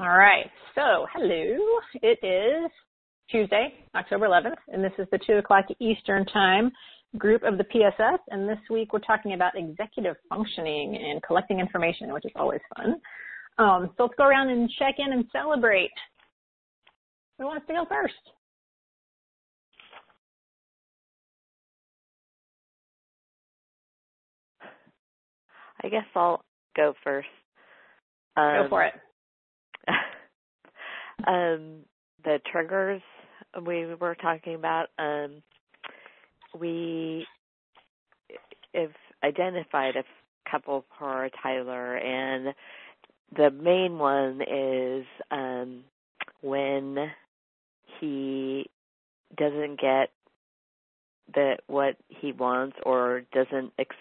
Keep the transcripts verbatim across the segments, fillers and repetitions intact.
All right. So, hello. It is Tuesday, October eleventh, and this is the two o'clock Eastern Time group of the P S S. And this week we're talking about executive functioning and collecting information, which is always fun. Um, so let's go around and check in and celebrate. Who wants to go first? I guess I'll go first. Um, go for it. um, the triggers we were talking about, um, we have identified a couple for Tyler, and the main one is um, when he doesn't get the what he wants or doesn't ex-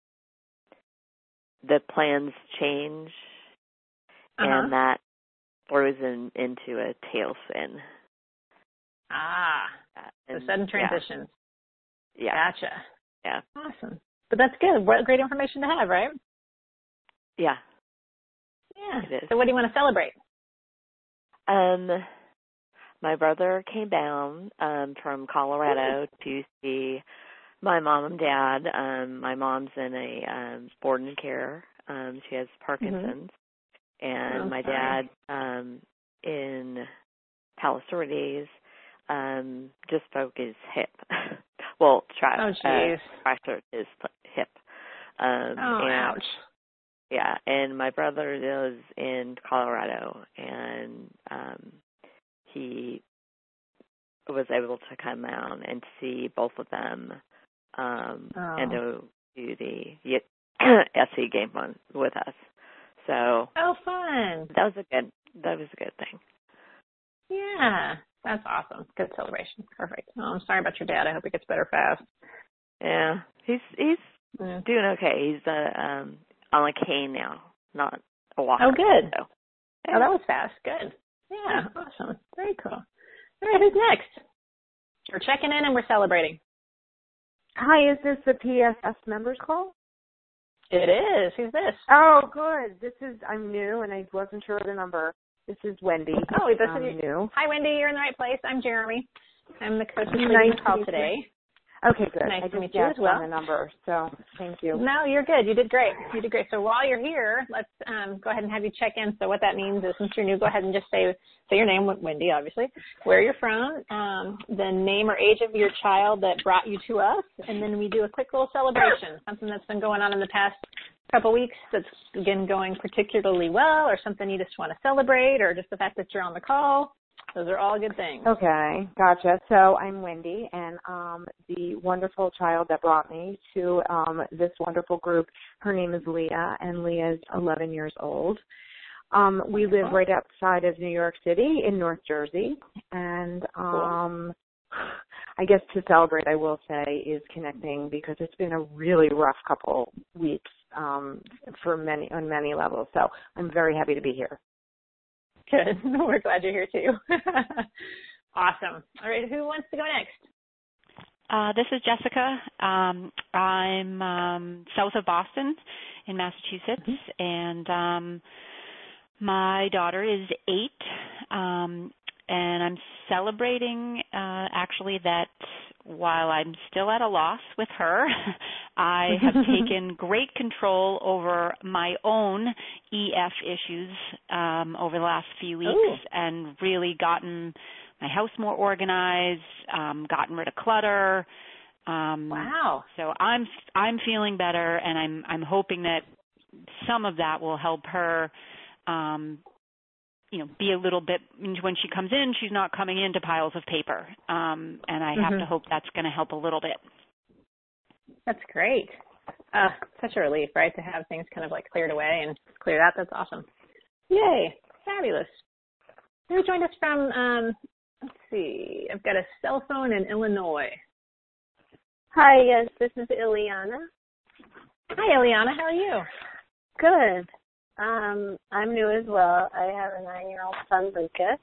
the plans change, uh-huh. and that throws in, into a tailspin. Ah, and, so sudden transitions. Yeah. Gotcha. Yeah. Awesome. But that's good. What great information to have, right? Yeah. Yeah. It is. So what do you want to celebrate? Um, my brother came down um, from Colorado to see my mom and dad. Um, my mom's in a um, board and care. Um, she has Parkinson's. Mm-hmm. And oh, my sorry. dad um, in Palos Verdes um, just broke his hip. well, tra- oh, geez. uh, fractured his hip. Um, oh, and, ouch. Yeah, and my brother lives in Colorado, and um, he was able to come out and see both of them um, oh. and to do the S E game one with us. So oh, fun! That was a good. That was a good thing. Yeah, that's awesome. Good celebration. Perfect. Oh, I'm sorry about your dad. I hope he gets better fast. Yeah, he's he's yeah. doing okay. He's uh, um, on a cane now, not a walker. Oh, good. So, yeah. Oh, that was fast. Good. Yeah, awesome. Very cool. All right, who's next? We're checking in and we're celebrating. Hi, is this the P S S members call? It is. Who's this? Oh, good. This is, I'm new and I wasn't sure of the number. This is Wendy. Oh, this I'm is new. Hi, Wendy. You're in the right place. I'm Jeremy. I'm the coach leading nice the call today. Okay, good. Nice I to meet you as well. The number, so thank you. No, you're good. You did great. You did great. So while you're here, let's um, go ahead and have you check in. So what that means is, since you're new, go ahead and just say say your name, Wendy, obviously, where you're from, um, the name or age of your child that brought you to us, and then we do a quick little celebration, something that's been going on in the past couple weeks that's, again, going particularly well, or something you just want to celebrate, or just the fact that you're on the call. Those are all good things. Okay, gotcha. So I'm Wendy, and um, the wonderful child that brought me to um, this wonderful group, her name is Leah, and Leah is eleven years old. Um, we live right outside of New York City in North Jersey, and um, I guess to celebrate, I will say, is connecting, because it's been a really rough couple weeks um, for many on many levels. So I'm very happy to be here. Good. We're glad you're here, too. Awesome. All right, who wants to go next? Uh, this is Jessica. Um, I'm um, south of Boston in Massachusetts, mm-hmm. and um, my daughter is eight, um, and I'm celebrating, uh, actually, that while I'm still at a loss with her, I have taken great control over my own E F issues um, over the last few weeks. Ooh. And really gotten my house more organized, um, gotten rid of clutter. Um, wow! So I'm I'm feeling better, and I'm I'm hoping that some of that will help her. Um, you know, be a little bit, when she comes in, she's not coming into piles of paper. Um, and I mm-hmm. have to hope that's going to help a little bit. That's great. Uh, such a relief, right, to have things kind of like cleared away and cleared out. That's awesome. Yay. Fabulous. Who joined us from, um, let's see, I've got a cell phone in Illinois. Hi, yes, this is Ileana. Hi, Ileana. How are you? Good. Um, I'm new as well. I have a nine-year-old son, Lucas.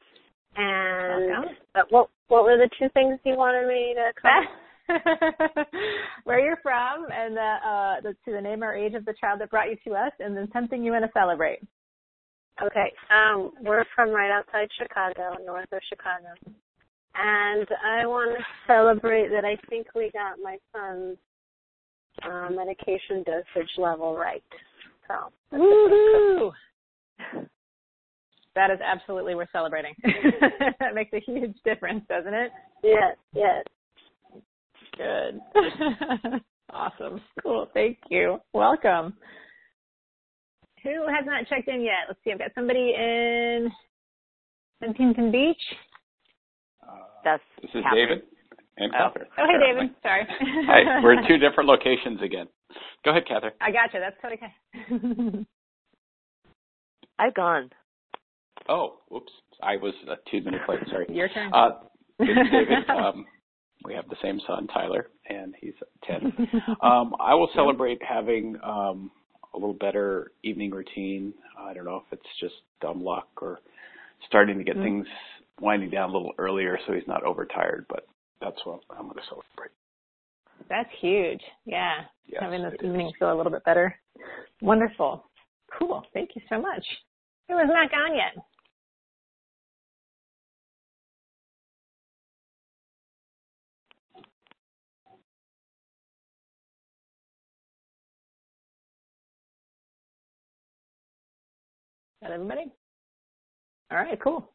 And Welcome. But what what were the two things you wanted me to cover? Where you're from, and the, uh, the, to the name or age of the child that brought you to us, and then something you want to celebrate. Okay. Um, we're from right outside Chicago, north of Chicago. And I want to celebrate that I think we got my son's uh, medication dosage level right. So. Woohoo! That is absolutely worth celebrating. That makes a huge difference, doesn't it? Yes, yes. Good. Awesome. Cool. Thank you. Welcome. Who has not checked in yet? Let's see. I've got somebody in Huntington Beach. Uh, That's this is Catherine. David and Oh, Catherine. oh hey, David. Sorry. Hi. We're in two different locations again. Go ahead, Catherine. I got you. That's okay. I've gone. Oh, whoops. I was uh, two minutes late. Sorry. Your turn. Uh, this is David. Um, we have the same son, Tyler, and he's ten. Um, I will celebrate having um, a little better evening routine. I don't know if it's just dumb luck or starting to get mm-hmm. things winding down a little earlier so he's not overtired, but that's what I'm going to celebrate. That's huge. Yeah. Yes, having this evening feel a little bit better. Wonderful. Cool. Thank you so much. Who has not gone yet? Got everybody? All right, cool.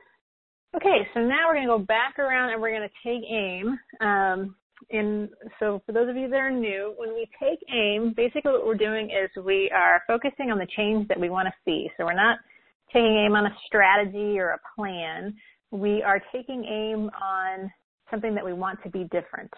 Okay, so now we're going to go back around and we're going to take aim. Um, and so for those of you that are new, when we take aim, basically what we're doing is we are focusing on the change that we want to see. So we're not taking aim on a strategy or a plan. We are taking aim on something that we want to be different.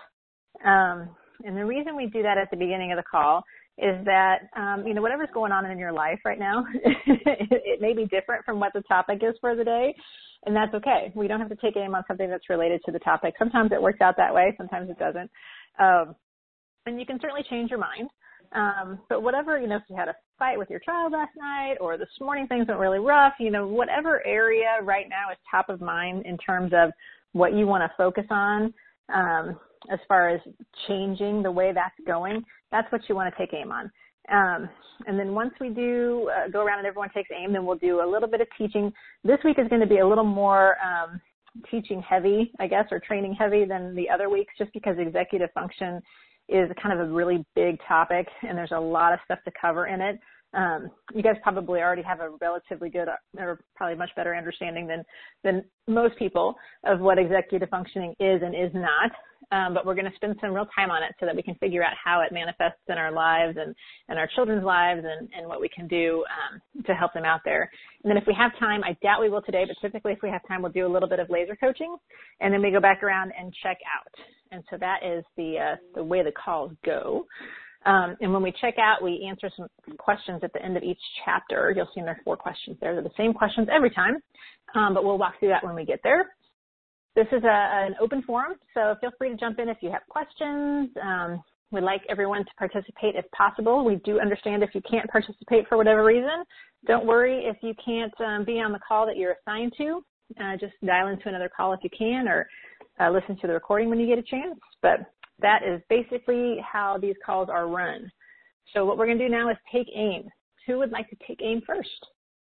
Um, and the reason we do that at the beginning of the call is that, um, you know, whatever's going on in your life right now, it, it may be different from what the topic is for the day, and that's okay. We don't have to take aim on something that's related to the topic. Sometimes it works out that way. Sometimes it doesn't. Um, and you can certainly change your mind. Um, but whatever, you know, if you had a fight with your child last night or this morning things went really rough, you know, whatever area right now is top of mind in terms of what you want to focus on, um, as far as changing the way that's going, that's what you want to take aim on. Um, and then once we do uh, go around and everyone takes aim, then we'll do a little bit of teaching. This week is going to be a little more um, teaching heavy, I guess, or training heavy than the other weeks, just because executive function is kind of a really big topic, and there's a lot of stuff to cover in it. Um, you guys probably already have a relatively good or probably much better understanding than, than most people of what executive functioning is and is not. Um, but we're going to spend some real time on it so that we can figure out how it manifests in our lives and, and our children's lives and, and what we can do um, to help them out there. And then if we have time, I doubt we will today, but typically if we have time, we'll do a little bit of laser coaching, and then we go back around and check out. And so that is the uh, the way the calls go. Um, and when we check out, we answer some questions at the end of each chapter. You'll see there are four questions there. They're the same questions every time, um, but we'll walk through that when we get there. This is a, an open forum, so feel free to jump in if you have questions. Um, we'd like everyone to participate if possible. We do understand if you can't participate for whatever reason. Don't worry if you can't um, be on the call that you're assigned to. Uh, just dial into another call if you can, or uh, listen to the recording when you get a chance. But that is basically how these calls are run. So what we're going to do now is take aim. Who would like to take aim first?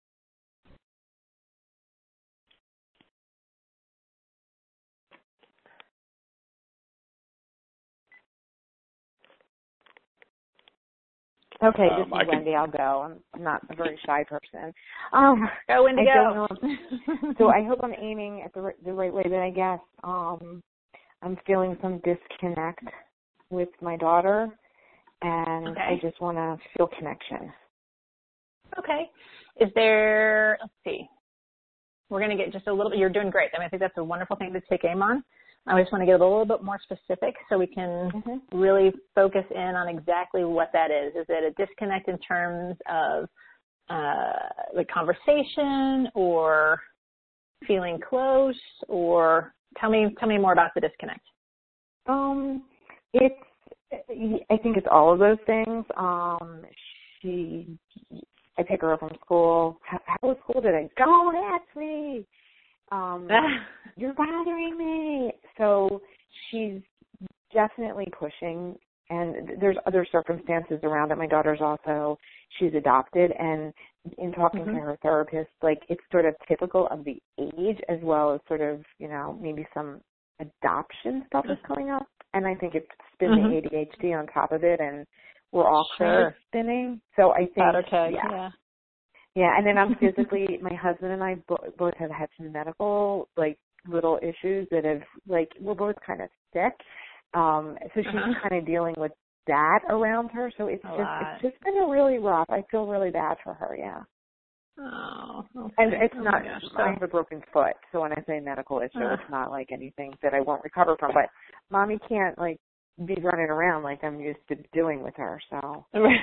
Okay, this Um, is I Wendy. could... I'll go. I'm, I'm not a very shy person. Um, go, Wendy, I go. Don't know. So I hope I'm aiming at the, right, the right way, but I guess um, I'm feeling some disconnect with my daughter, and okay. I just want to feel connection. Okay. Is there, let's see, we're going to get just a little bit, you're doing great. I mean, I think that's a wonderful thing to take aim on. I just want to get a little bit more specific so we can mm-hmm. really focus in on exactly what that is. Is it a disconnect in terms of uh, the conversation or feeling close, or tell me tell me more about the disconnect. Um, it's I think it's all of those things. Um, she, I pick her up from school. How, how was school today? Don't ask me. Um, you're bothering me. So she's definitely pushing and there's other circumstances around it. My daughter's also, she's adopted, and in talking mm-hmm. to her therapist, like it's sort of typical of the age as well as sort of, you know, maybe some adoption stuff is coming up. And I think it's spin mm-hmm. the A D H D on top of it, and we're all sure. kind of spinning. So I think, okay. yeah. yeah. Yeah, and then I'm physically, my husband and I bo- both have had some medical, like, little issues that have, like, we're both kind of sick. Um, so she's uh-huh. kind of dealing with that around her. So it's a just, lot. it's just been a really rough. I feel really bad for her, yeah. Oh, okay. And it's oh not, gosh, I have a broken foot. So when I say medical issue, uh. it's not like anything that I won't recover from. But Mommy can't, like, be running around like I'm used to doing with her, so.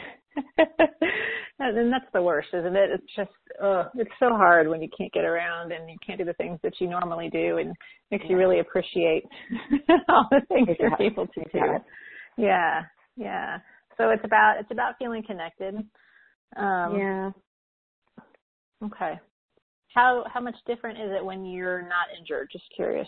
And that's the worst, isn't it? It's just, uh, it's so hard when you can't get around and you can't do the things that you normally do, and makes yeah. you really appreciate all the things it you're does. able to it do. Does. Yeah, yeah. So it's about, it's about feeling connected. Um, yeah. Okay. How, how much different is it when you're not injured? Just curious.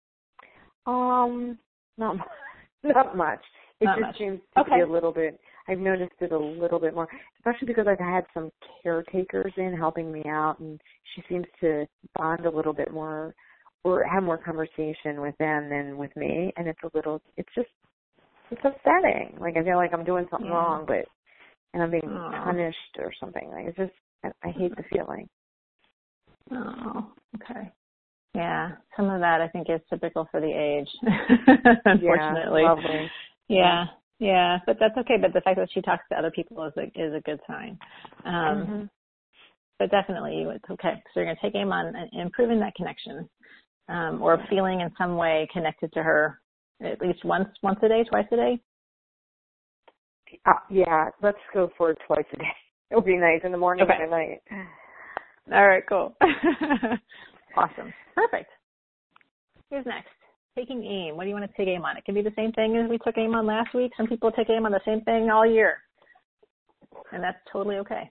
Um, not much. Not much. It Not just much. seems to okay. be a little bit, I've noticed it a little bit more, especially because I've had some caretakers in helping me out, and she seems to bond a little bit more or have more conversation with them than with me, and it's a little, it's just, it's upsetting. Like, I feel like I'm doing something yeah. wrong, but, and I'm being Aww. punished or something. Like, it's just, I, I hate the feeling. Oh, okay. Yeah, some of that I think is typical for the age, unfortunately. Yeah, lovely. Yeah, yeah, but that's okay. But the fact that she talks to other people is a, is a good sign. Um, mm-hmm. But definitely, it's okay. So you're going to take aim on improving that connection, um, or feeling in some way connected to her, at least once once a day, twice a day. Uh, yeah, let's go for twice a day. It'll be nice in the morning okay. and at night. All right, cool. Awesome. Perfect. Here's next. Taking aim. What do you want to take aim on? It can be the same thing as we took aim on last week. Some people take aim on the same thing all year, and that's totally okay.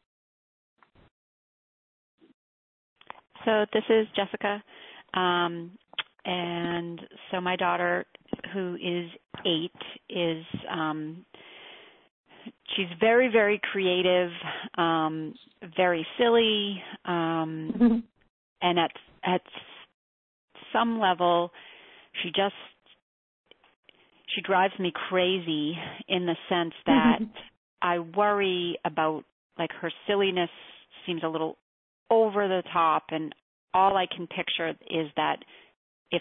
So this is Jessica, um, and so my daughter, who is eight, is um, she's very, very creative, um, very silly, um, and at at some level, she just she drives me crazy in the sense that I worry about, like, her silliness seems a little over the top, and all I can picture is that if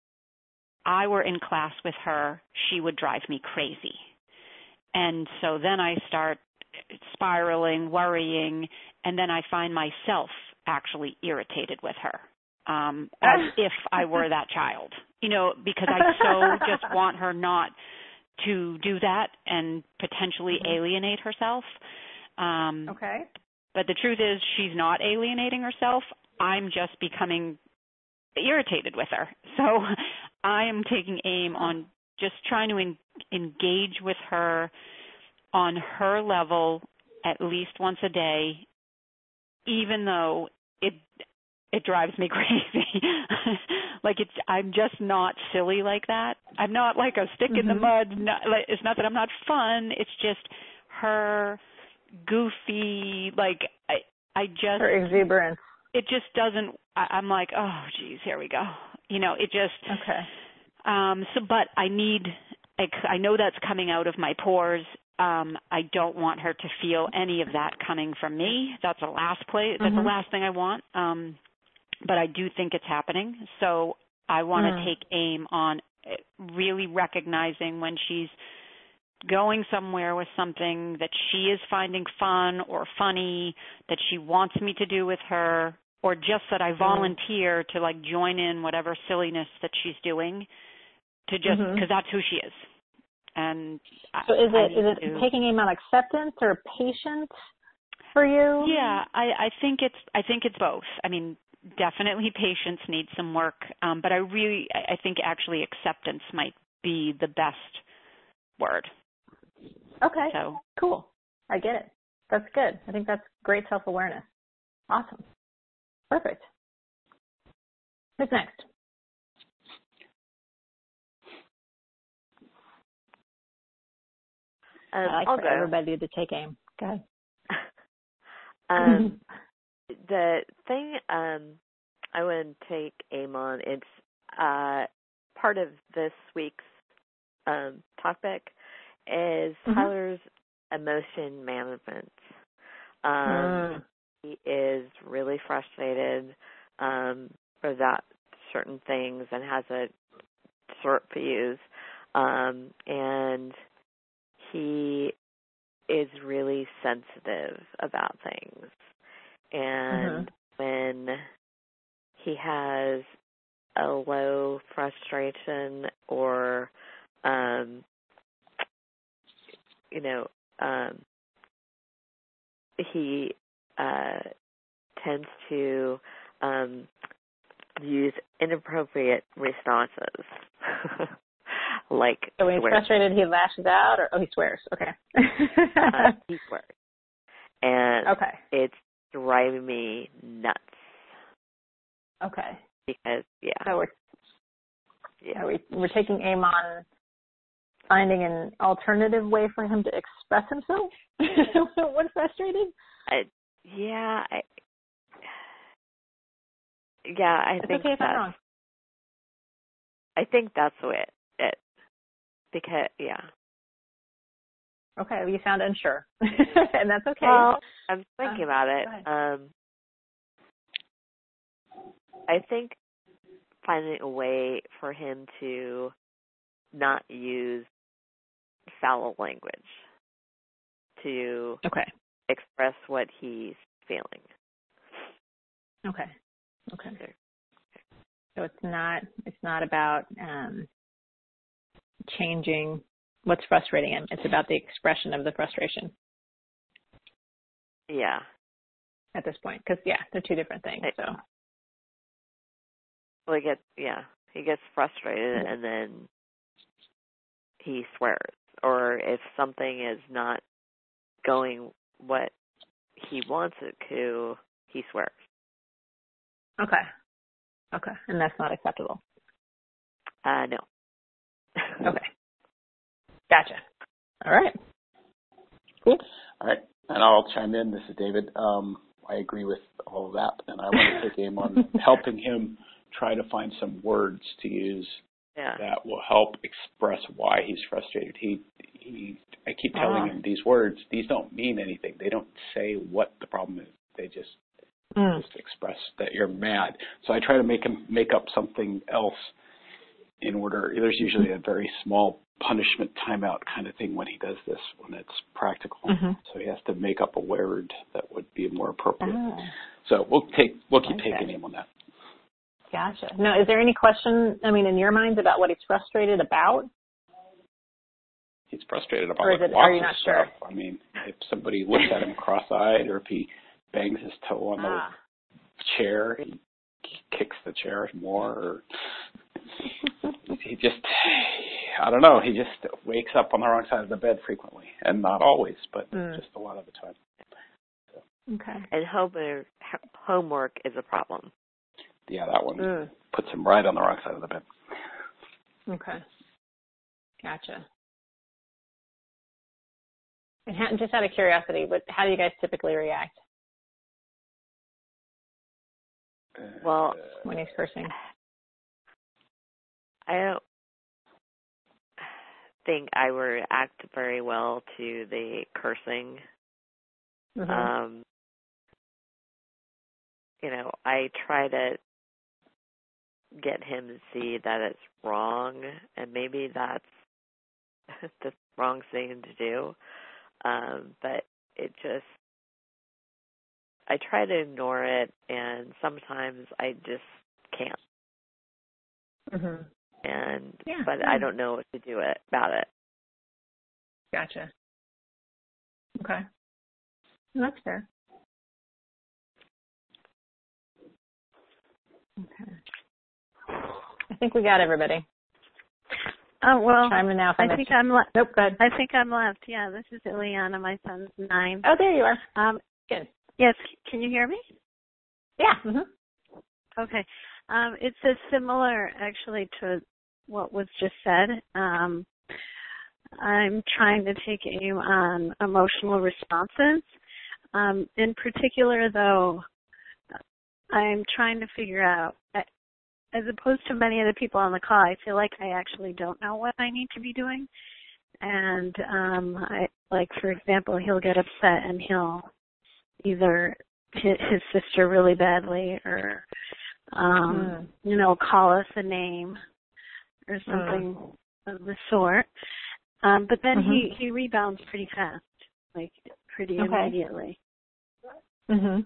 I were in class with her, she would drive me crazy. And so then I start spiraling, worrying, and then I find myself actually irritated with her, um, as if I were that child, you know, because I so just want her not to do that and potentially mm-hmm. alienate herself. Um, okay. But the truth is she's not alienating herself. I'm just becoming irritated with her. So I am taking aim on just trying to en- engage with her on her level at least once a day, even though it it drives me crazy. Like, it's I'm just not silly like that. I'm not like a stick mm-hmm. in the mud. Not, like, it's not that I'm not fun. It's just her goofy, like, I I just her exuberance. It just doesn't. I, I'm like, oh, geez, here we go. You know, it just. Okay. Um. So, but I need. I know that's coming out of my pores. Um. I don't want her to feel any of that coming from me. That's the last play. That's mm-hmm. the last thing I want. Um. But I do think it's happening. So I want to mm. take aim on really recognizing when she's going somewhere with something that she is finding fun or funny that she wants me to do with her, or just that I volunteer mm. to, like, join in whatever silliness that she's doing, to just because mm-hmm. that's who she is. And so is I, it I is it to, taking aim on acceptance or patience for you? Yeah, I, I think it's I think it's both. I mean, definitely patience needs some work, um, but I really I think actually acceptance might be the best word. Okay. So cool. I get it. That's good. I think that's great self-awareness. Awesome. Perfect. Who's next? Um, I like I'll for go. everybody to take aim. Go ahead. um, the thing um, I would take aim on, it's uh, part of this week's um, topic, is mm-hmm. Tyler's emotion management. Um, mm. He is really frustrated um, for that certain things and has a short fuse. Um, and he is really sensitive about things. And mm-hmm. when he has a low frustration or, um, you know, um, he uh, tends to um, use inappropriate responses. Like so when he's swears. frustrated, he lashes out, or oh, he swears. Okay. uh, he swears, and okay, it's driving me nuts. Okay. Because yeah, so we're yeah, we, we're taking aim on finding an alternative way for him to express himself when frustrated. I, yeah, I, yeah, I it's think okay if that's, I'm wrong. I think that's it. It because yeah. Okay, well, you sound unsure, and that's okay. Well, I'm thinking uh, about it. Um, I think finding a way for him to not use foul language to okay. express what he's feeling. Okay. Okay. So it's not it's not about um, changing what's frustrating him. It's about the expression of the frustration. Yeah. At this point, because yeah, they're two different things. So. Well, he gets yeah, he gets frustrated mm-hmm. and then he swears, or if something is not going what he wants it to, he swears. Okay. Okay, and that's not acceptable. Uh, no. Okay. Gotcha. All right. Cool. All right, and I'll chime in. This is David. Um, I agree with all of that, and I want to take aim on helping him try to find some words to use yeah. that will help express why he's frustrated. He, he. I keep telling ah. him these words. These don't mean anything. They don't say what the problem is. They just mm. just express that you're mad. So I try to make him make up something else in order. There's usually a very small punishment timeout kind of thing when he does this, when it's practical. Mm-hmm. So he has to make up a word that would be more appropriate. Ah. So we'll take we'll keep okay. taking him on that. Gotcha. Now, is there any question, I mean, in your minds about what he's frustrated about? He's frustrated about or is like, it, lots are you of not stuff. sure? I mean, if somebody looks at him cross-eyed, or if he bangs his toe on ah. the chair, he kicks the chair more, or he just, I don't know, he just wakes up on the wrong side of the bed frequently, and not always, but mm. just a lot of the time. So. Okay. And homework, homework is a problem. Yeah, that one mm. puts him right on the wrong side of the bed. Okay. Gotcha. And ha- just out of curiosity, but how do you guys typically react? Well, when he's cursing, I don't think I react very well to the cursing. Mm-hmm. Um, you know, I try to get him to see that it's wrong, and maybe that's the wrong thing to do. Um, but it just, I try to ignore it, and sometimes I just can't. Mm-hmm. And yeah, but yeah. I don't know what to do it, about it. Gotcha. Okay, well, that's fair. Okay. I think we got everybody. Oh, well, Chime in now if I, I think I'm left. Nope, go ahead. I think I'm left. Yeah, this is Ileana. My son's nine. Oh, there you are. Um, Good. Yes, can you hear me? Yeah. Mm-hmm. Okay. Um, it's a similar, actually, to what was just said. Um, I'm trying to take aim on emotional responses. Um, in particular, though, I'm trying to figure out, as opposed to many of the people on the call, I feel like I actually don't know what I need to be doing. And, um, I, like, for example, he'll get upset and he'll either hit his sister really badly or, um, mm. you know, call us a name or something mm. of the sort. Um, but then mm-hmm. he, he rebounds pretty fast, like pretty okay. immediately. Mm-hmm.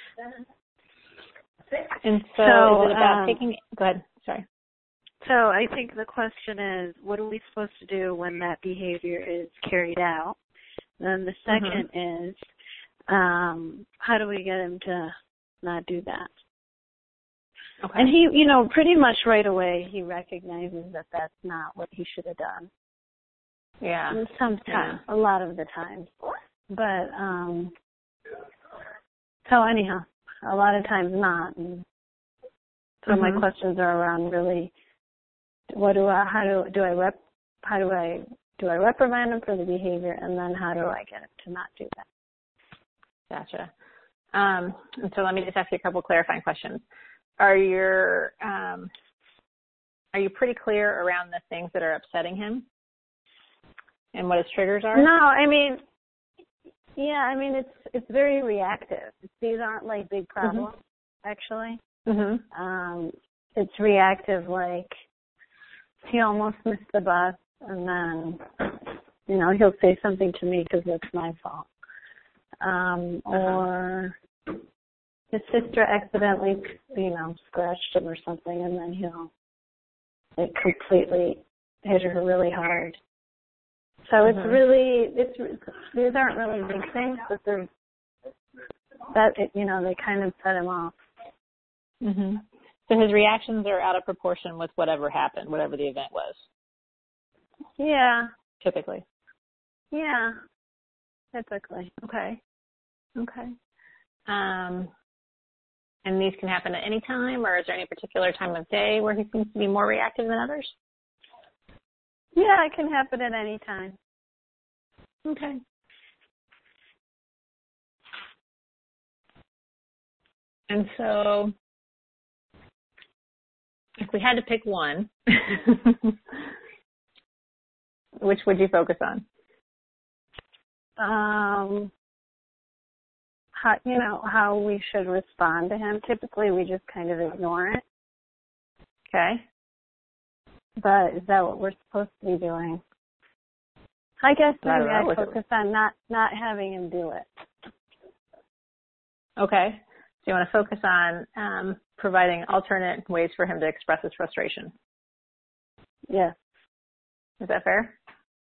And so, so is it about um, taking, go ahead, sorry. So I think the question is, what are we supposed to do when that behavior is carried out? Then the second mm-hmm. is, um, how do we get him to not do that? Okay. And he, you know, pretty much right away he recognizes that that's not what he should have done. Yeah. And sometimes, yeah. a lot of the times. But, um, so anyhow, a lot of times not. And so mm-hmm. my questions are around really, what do I, how do, do I rep, how do I, do I reprimand him for the behavior, and then how do I get him to not do that? Gotcha. Um, and so let me just ask you a couple clarifying questions. Are your, um, are you pretty clear around the things that are upsetting him and what his triggers are? No, I mean, yeah, I mean, it's, it's very reactive. These aren't like big problems, mm-hmm. actually. Mm-hmm. Um, it's reactive, like he almost missed the bus, and then, you know, he'll say something to me because it's my fault. Um, uh-huh. Or his sister accidentally, you know, scratched him or something, and then he'll like completely hit her really hard. So mm-hmm. it's really, it's these aren't really big things, but they're that you know they kind of set him off. Mm-hmm. So his reactions are out of proportion with whatever happened, whatever the event was. Yeah. Typically. Yeah. Typically. Okay. Okay. Um, and these can happen at any time, or is there any particular time of day where he seems to be more reactive than others? Yeah, it can happen at any time. Okay. And so, if we had to pick one, which would you focus on? Um, how, you know, how we should respond to him. Typically, we just kind of ignore it. Okay. But is that what we're supposed to be doing? I guess maybe I, I focus on not, not having him do it. Okay. So you want to focus on um, providing alternate ways for him to express his frustration. Yes. Is that fair?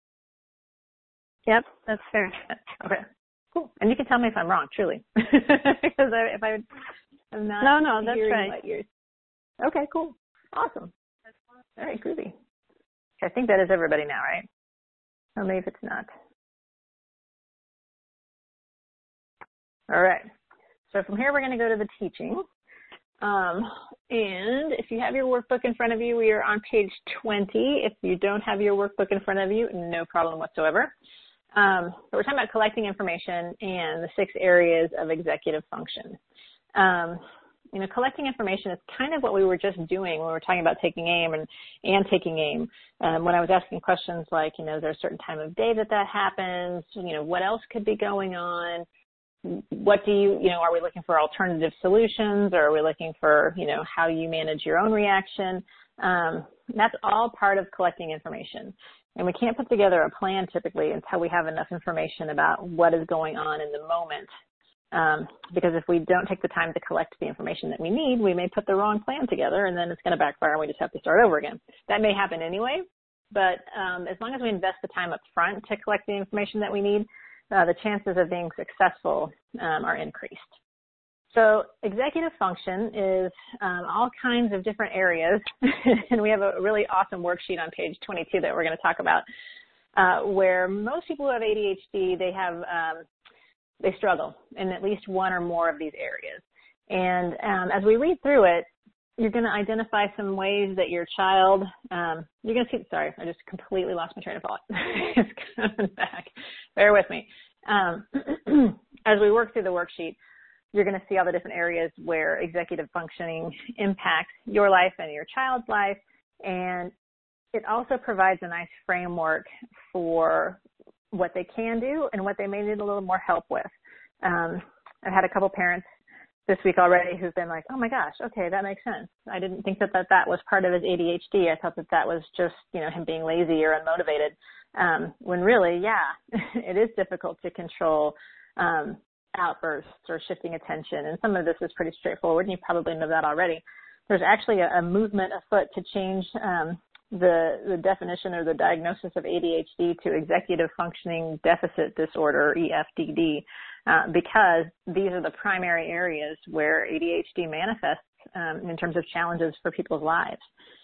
Yep, that's fair. Okay, cool. And you can tell me if I'm wrong, truly, because I, if I, I'm not. No, no, that's right. What you're... Okay, cool, awesome. All right, groovy. I think that is everybody now, right? Or maybe it's not. All right. So from here, we're going to go to the teaching. Um, and if you have your workbook in front of you, we are on page twenty. If you don't have your workbook in front of you, no problem whatsoever. Um, but we're talking about collecting information and the six areas of executive function. Um, you know, collecting information is kind of what we were just doing when we were talking about taking aim and, and taking aim. Um, when I was asking questions like, you know, is there a certain time of day that that happens? You know, what else could be going on? What do you, you know, are we looking for alternative solutions, or are we looking for, you know, how you manage your own reaction? Um, that's all part of collecting information. And we can't put together a plan typically until we have enough information about what is going on in the moment. Um, because if we don't take the time to collect the information that we need, we may put the wrong plan together, and then it's going to backfire and we just have to start over again. That may happen anyway, but um, as long as we invest the time up front to collect the information that we need, uh, the chances of being successful um, are increased. So executive function is um, all kinds of different areas, and we have a really awesome worksheet on page twenty-two that we're going to talk about, uh, where most people who have A D H D, they have um, they struggle in at least one or more of these areas. And um, as we read through it, you're going to identify some ways that your child, um, you're going to see, sorry, I just completely lost my train of thought. It's coming back. Bear with me. Um, as we work through the worksheet, you're going to see all the different areas where executive functioning impacts your life and your child's life. And it also provides a nice framework for what they can do and what they may need a little more help with. Um, I've had a couple parents this week already who've been like, oh my gosh, okay, that makes sense. I didn't think that that, that was part of his A D H D. I thought that that was just, you know, him being lazy or unmotivated. Um, when really, yeah, it is difficult to control um, outbursts or shifting attention. And some of this is pretty straightforward, and you probably know that already. There's actually a, a movement afoot to change um, the, the definition or the diagnosis of A D H D to executive functioning deficit disorder, or E F D D. Uh, because these are the primary areas where A D H D manifests um, in terms of challenges for people's lives.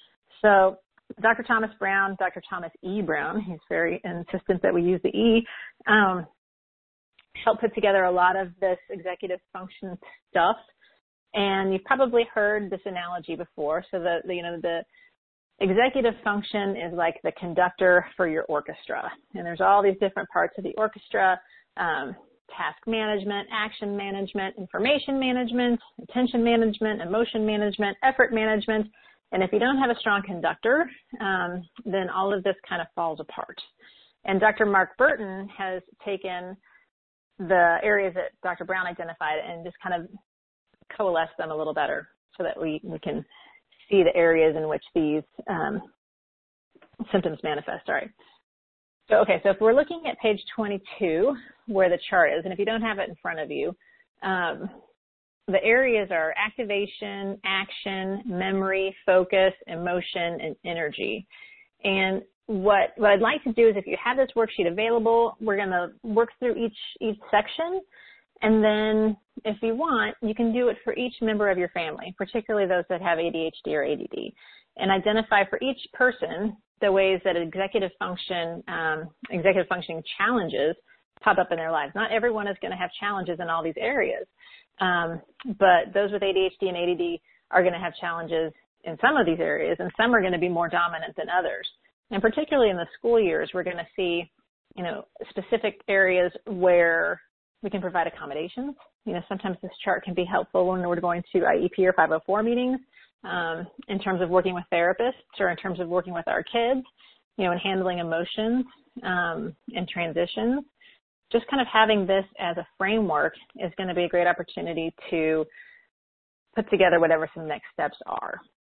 So Doctor Thomas Brown, Doctor Thomas E. Brown, he's very insistent that we use the E, um, helped put together a lot of this executive function stuff. And you've probably heard this analogy before. So the, the you know, the executive function is like the conductor for your orchestra. And there's all these different parts of the orchestra, um, task management, action management, information management, attention management, emotion management, effort management. And if you don't have a strong conductor, um, then all of this kind of falls apart. And Doctor Mark Burton has taken the areas that Doctor Brown identified and just kind of coalesced them a little better so that we, we can see the areas in which these um, symptoms manifest. All right. So, okay, so if we're looking at page twenty-two, where the chart is, and if you don't have it in front of you, um, the areas are activation, action, memory, focus, emotion, and energy. And what, what I'd like to do is if you have this worksheet available, we're going to work through each, each section. And then if you want, you can do it for each member of your family, particularly those that have A D H D or A D D, and identify for each person the ways that executive function, um, executive functioning challenges pop up in their lives. Not everyone is going to have challenges in all these areas, um, but those with A D H D and A D D are going to have challenges in some of these areas, and some are going to be more dominant than others. And particularly in the school years, we're going to see, you know, specific areas where we can provide accommodations. You know, sometimes this chart can be helpful when we're going to I E P or five oh four meetings um, in terms of working with therapists or in terms of working with our kids, you know, and handling emotions um, and transitions. Just kind of having this as a framework is going to be a great opportunity to put together whatever some next steps are.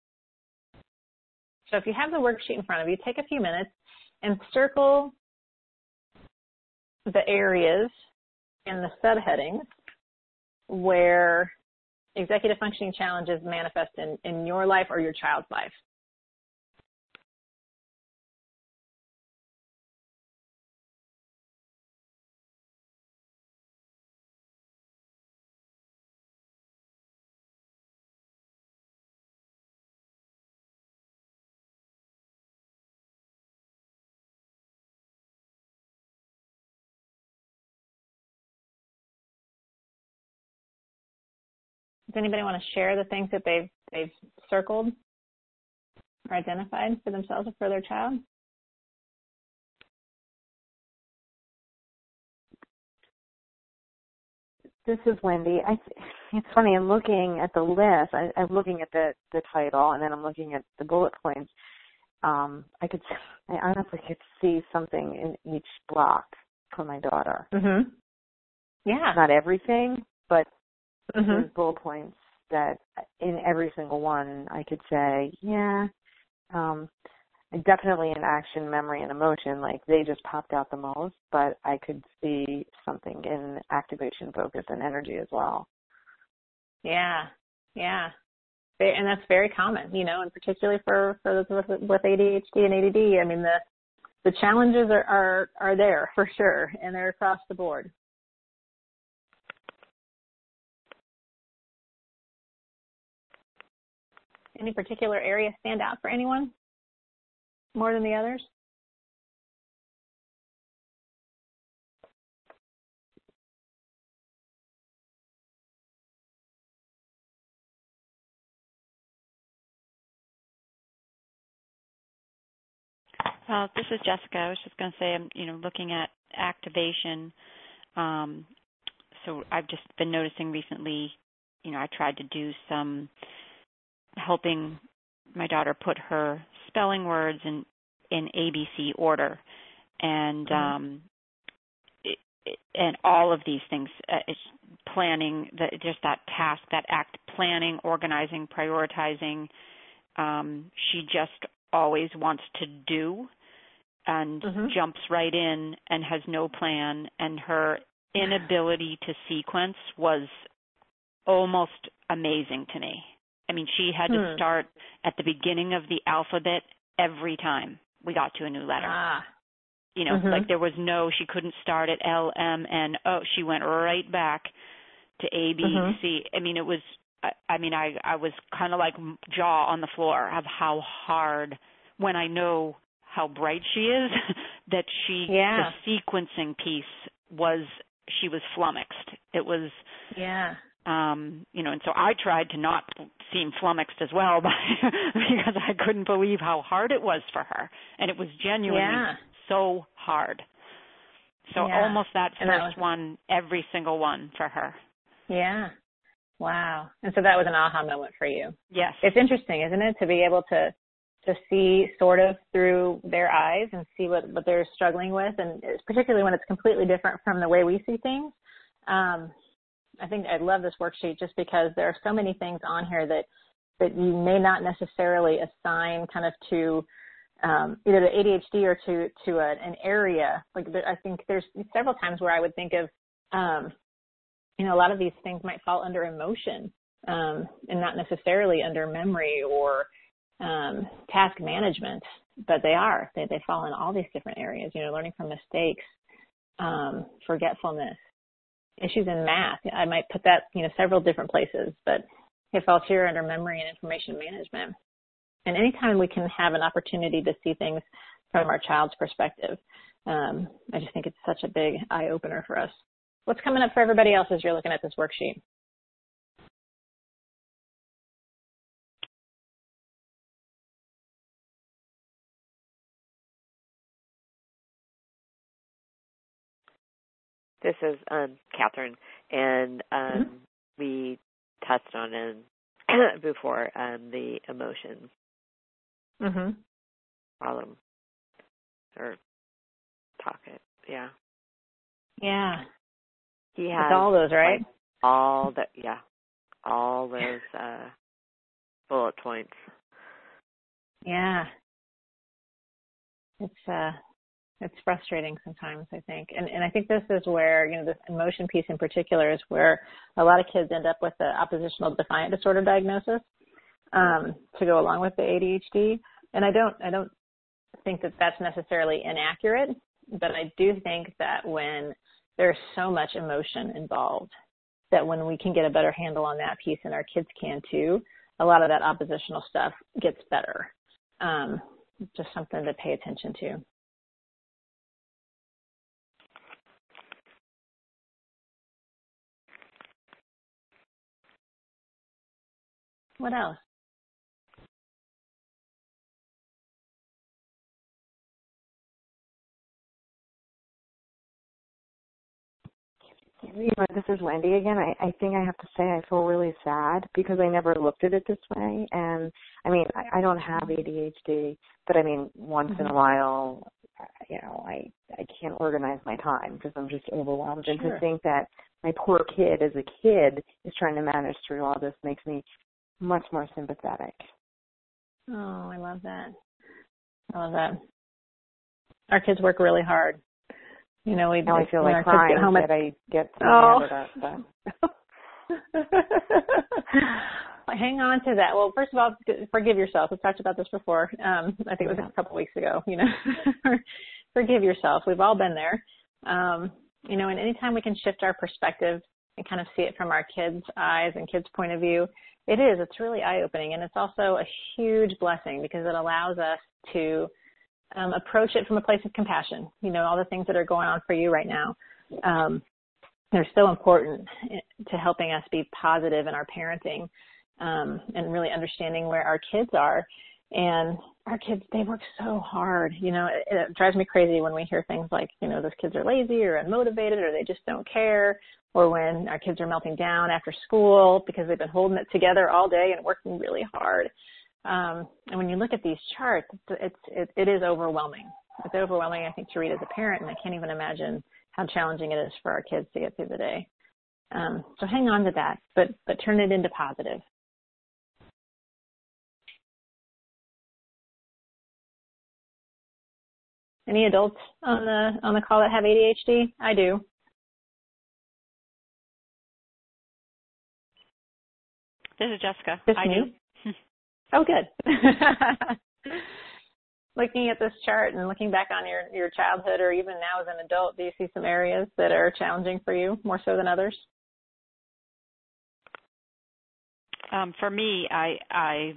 So if you have the worksheet in front of you, take a few minutes and circle the areas in the subheadings where executive functioning challenges manifest in, in your life or your child's life. Does anybody want to share the things that they've they've circled or identified for themselves or for their child? This is Wendy. I, it's funny, I'm looking at the list. I, I'm looking at the, the title, and then I'm looking at the bullet points. Um, I could, I honestly could see something in each block for my daughter. Mm-hmm. Yeah. Not everything, but mm-hmm. those bullet points that in every single one I could say, yeah, um, definitely in action, memory, and emotion, like they just popped out the most, but I could see something in activation, focus, and energy as well. Yeah, yeah. And that's very common, you know, and particularly for, for those with, with A D H D and A D D. I mean, the, the challenges are, are, are there for sure, and they're across the board. Any particular area stand out for anyone more than the others? Well, this is Jessica. I was just going to say, I'm, you know, looking at activation. Um, so I've just been noticing recently, you know, I tried to do some helping my daughter put her spelling words in, in A B C order. And, mm-hmm. um, it, it, and all of these things, uh, it's planning, the, just that task, that act, planning, organizing, prioritizing. Um, she just always wants to do and mm-hmm. jumps right in and has no plan, and her inability to sequence was almost amazing to me. I mean, she had hmm. to start at the beginning of the alphabet every time we got to a new letter. Ah. You know, mm-hmm. like there was no, she couldn't start at L, M, N, O. She went right back to A, B, mm-hmm. C. I mean, it was, I, I mean, I, I was kind of like jaw on the floor of how hard, when I know how bright she is, that she, yeah. the sequencing piece was, she was flummoxed. It was, yeah. um, you know, and so I tried to not seem flummoxed as well by, because I couldn't believe how hard it was for her. And it was genuinely yeah. so hard. So yeah. almost that and first that was, one, every single one for her. Yeah. Wow. And so that was an aha moment for you. Yes. It's interesting, isn't it, to be able to to see sort of through their eyes and see what, what they're struggling with, and particularly when it's completely different from the way we see things. Um, I think I love this worksheet just because there are so many things on here that, that you may not necessarily assign kind of to um, either to A D H D or to, to a, an area. Like there, I think there's several times where I would think of, um, you know, a lot of these things might fall under emotion um, and not necessarily under memory or um, task management, but they are. They, they fall in all these different areas, you know, learning from mistakes, um, forgetfulness, issues in math. I might put that, you know, several different places, but it falls here under memory and information management. And anytime we can have an opportunity to see things from our child's perspective, um, I just think it's such a big eye-opener for us. What's coming up for everybody else as you're looking at this worksheet? This is um, Catherine, and um, mm-hmm. we touched on it before um, the emotions mm-hmm. problem or talk it. Yeah. Yeah. He has it's all those, right? Like, all that. Yeah. All those uh, bullet points. Yeah. It's uh. It's frustrating sometimes, I think. And and I think this is where, you know, this emotion piece in particular is where a lot of kids end up with the oppositional defiant disorder diagnosis um, to go along with the A D H D. And I don't, I don't think that that's necessarily inaccurate, but I do think that when there's so much emotion involved, that when we can get a better handle on that piece, and our kids can too, a lot of that oppositional stuff gets better. Um, just something to pay attention to. What else? You know, this is Wendy again. I, I think I have to say I feel really sad because I never looked at it this way. And I mean, I, I don't have A D H D, but I mean, once mm-hmm. in a while, you know, I, I can't organize my time because I'm just overwhelmed. Sure. And to think that my poor kid as a kid is trying to manage through all this makes me much more sympathetic. Oh, I love that. I love that. Our kids work really hard. You know, we now I feel like crying home that I get to oh. handle that stuff. Hang on to that. Well, first of all, forgive yourself. We've talked about this before. Um, I think it was a couple weeks ago. You know, forgive yourself. We've all been there. Um, you know, and anytime we can shift our perspective and kind of see it from our kids' eyes and kids' point of view, it is. It's really eye-opening, and it's also a huge blessing because it allows us to um, approach it from a place of compassion. You know, all the things that are going on for you right now, um, they're so important to helping us be positive in our parenting um, and really understanding where our kids are. And our kids, they work so hard. You know, it, it drives me crazy when we hear things like, you know, those kids are lazy or unmotivated or they just don't care, or when our kids are melting down after school because they've been holding it together all day and working really hard. Um, and when you look at these charts, it's, it, it is overwhelming. It's overwhelming, I think, to read as a parent, and I can't even imagine how challenging it is for our kids to get through the day. Um, so hang on to that, but but turn it into positive. Any adults on the on the call that have A D H D? I do. This is Jessica. Just I me? do. Oh, good. Looking at this chart and looking back on your, your childhood or even now as an adult, do you see some areas that are challenging for you more so than others? Um, for me, I, I